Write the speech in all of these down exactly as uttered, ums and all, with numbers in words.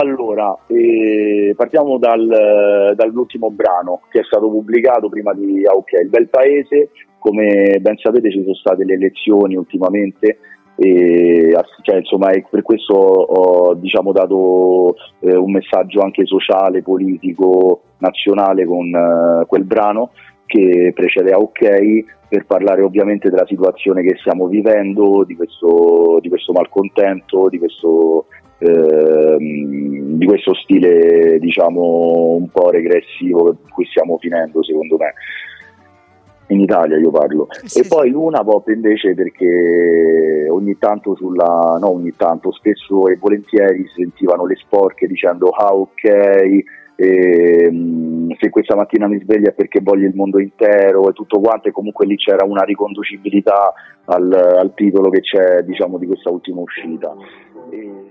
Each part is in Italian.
Allora, eh, partiamo dal, dall'ultimo brano che è stato pubblicato prima di ah, ok, Il Bel Paese. Come ben sapete ci sono state le elezioni ultimamente e cioè, insomma, per questo ho diciamo, dato eh, un messaggio anche sociale, politico, nazionale con eh, quel brano che precede ah, ok, per parlare ovviamente della situazione che stiamo vivendo, di questo, di questo malcontento, di questo Ehm, di questo stile diciamo un po' regressivo in cui stiamo finendo, secondo me, in Italia io parlo. Sì, e sì. Poi Luna Pop invece perché ogni tanto sulla no ogni tanto spesso e volentieri si sentivano le sporche dicendo ah ok, ehm, se questa mattina mi sveglio è perché voglio il mondo intero e tutto quanto, e comunque lì c'era una riconducibilità al, al titolo che c'è diciamo di questa ultima uscita. E...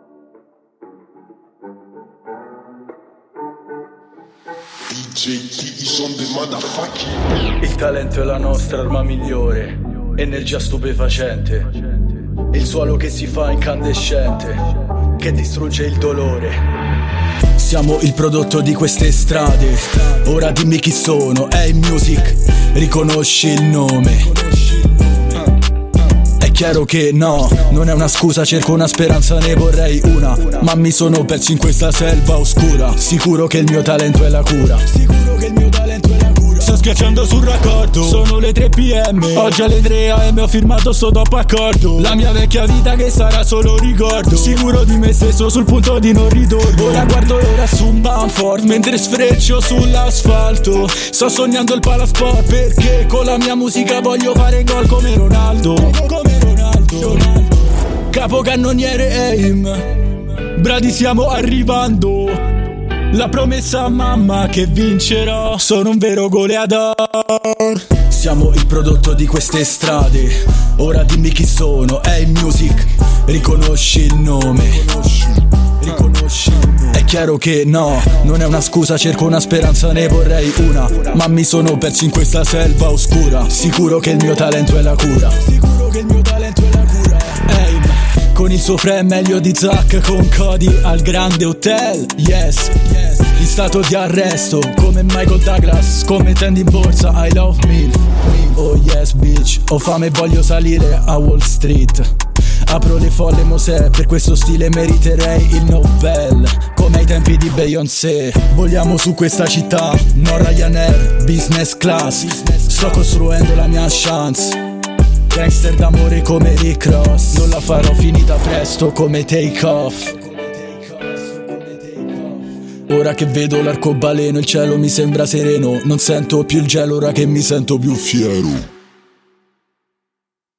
Il talento è la nostra arma migliore, energia stupefacente, il suolo che si fa incandescente, che distrugge il dolore. Siamo il prodotto di queste strade, ora dimmi chi sono, A-Music, riconosci il nome. È chiaro che no, non è una scusa, cerco una speranza, ne vorrei una, ma mi sono perso in questa selva oscura. Sicuro che il mio talento è la cura. Sicuro che il mio talento è la cura. Sto schiacciando sul raccordo, sono le tre p m, oggi alle tre a m ho firmato sto dopo accordo. La mia vecchia vita che sarà solo ricordo, sicuro di me stesso sul punto di non ritorno. Ora guardo l'ora su un Banford mentre sfreccio sull'asfalto. Sto sognando il palasport perché con la mia musica voglio fare gol come Ronaldo. Come Ronaldo. Capocannoniere aim, bradi stiamo arrivando. La promessa a mamma che vincerò, sono un vero goleador. Siamo il prodotto di queste strade, ora dimmi chi sono, A-Music, riconosci il nome. Riconosci il nome. È chiaro che no, non è una scusa, cerco una speranza, ne vorrei una, ma mi sono perso in questa selva oscura. Sicuro che il mio talento è la cura. Sicuro che il mio talento è la cura. Aim, con il suo frame meglio di Zack, con Cody al grande hotel, yes, yes. In stato di arresto, come Michael Douglas, scommettendo in borsa, I love me. Oh yes bitch, ho fame e voglio salire a Wall Street. Apro le folle Mosè, per questo stile meriterei il Nobel, come ai tempi di Beyoncé. Vogliamo su questa città, no Ryanair, business class. Sto costruendo la mia chance. Gangster d'amore come Rick Ross, non la farò finita presto come Take Off. Ora che vedo l'arcobaleno il cielo mi sembra sereno, non sento più il gelo ora che mi sento più fiero.